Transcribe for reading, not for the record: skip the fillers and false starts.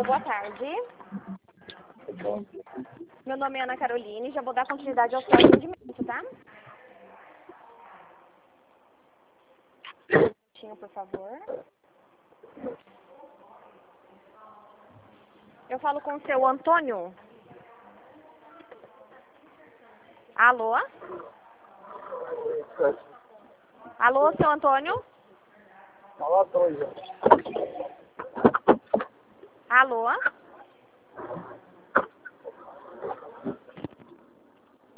boa tarde. Meu nome é Ana Caroline, já vou dar continuidade ao seu atendimento, tá? Um minutinho, por favor. Eu falo com o seu Antônio. Alô? Alô, seu Antônio? Fala, Antônio. Alô?